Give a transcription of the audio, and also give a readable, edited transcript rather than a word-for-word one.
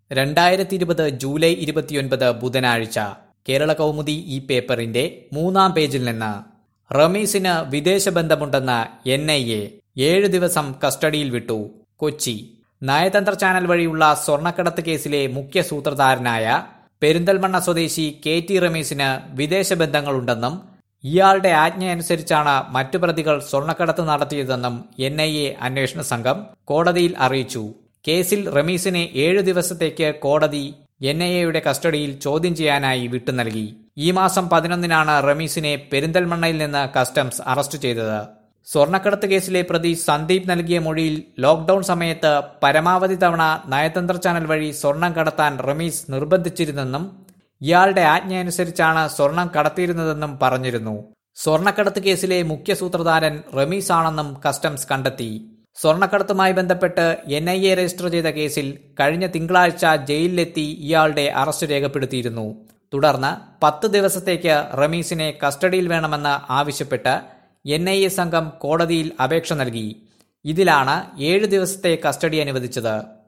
2020 July 29 ബുധനാഴ്ച കേരള കൗമുദി ഈ പേപ്പറിന്റെ 3-ാം പേജിൽ നിന്ന് റമീസിന് വിദേശ ബന്ധമുണ്ടെന്ന് NIA 7 ദിവസം കസ്റ്റഡിയിൽ വിട്ടു. കൊച്ചി നയതന്ത്ര ചാനൽ വഴിയുള്ള സ്വർണ്ണക്കടത്ത് കേസിലെ മുഖ്യ സൂത്രധാരനായ പെരിന്തൽമണ്ണ സ്വദേശി KT റമീസിന് വിദേശ ബന്ധങ്ങളുണ്ടെന്നും ഇയാളുടെ ആജ്ഞയനുസരിച്ചാണ് മറ്റു പ്രതികൾ സ്വർണ്ണക്കടത്ത് നടത്തിയതെന്നും NIA അന്വേഷണ സംഘം കോടതിയിൽ അറിയിച്ചു. കേസിൽ റമീസിനെ 7 ദിവസത്തേക്ക് കോടതി NIAയുടെ കസ്റ്റഡിയിൽ ചോദ്യം ചെയ്യാനായി വിട്ടു നൽകി. ഈ മാസം 11-നാണ് റമീസിനെ പെരിന്തൽമണ്ണയിൽ നിന്ന് കസ്റ്റംസ് അറസ്റ്റ് ചെയ്തത്. സ്വർണ്ണക്കടത്ത് കേസിലെ പ്രതി സന്ദീപ് നൽകിയ മൊഴിയിൽ ലോക്ഡൌൺ സമയത്ത് പരമാവധി തവണ നയതന്ത്ര ചാനൽ വഴി സ്വർണം കടത്താൻ റമീസ് നിർബന്ധിച്ചിരുന്നെന്നും ഇയാളുടെ ആജ്ഞയനുസരിച്ചാണ് സ്വർണം കടത്തിയിരുന്നതെന്നും പറഞ്ഞിരുന്നു. സ്വർണ്ണക്കടത്ത് കേസിലെ മുഖ്യ സൂത്രധാരൻ റമീസ് ആണെന്നും കസ്റ്റംസ് കണ്ടെത്തി. സ്വർണ്ണക്കടത്തുമായി ബന്ധപ്പെട്ട് NIA രജിസ്റ്റർ ചെയ്ത കേസിൽ കഴിഞ്ഞ തിങ്കളാഴ്ച ജയിലിലെത്തി ഇയാളുടെ അറസ്റ്റ് രേഖപ്പെടുത്തിയിരുന്നു. തുടർന്ന് 10 ദിവസത്തേക്ക് റമീസിനെ കസ്റ്റഡിയിൽ വേണമെന്ന് ആവശ്യപ്പെട്ട് NIA സംഘം കോടതിയിൽ അപേക്ഷ നൽകി. ഇതിലാണ് 7 ദിവസത്തെ കസ്റ്റഡി അനുവദിച്ചത്.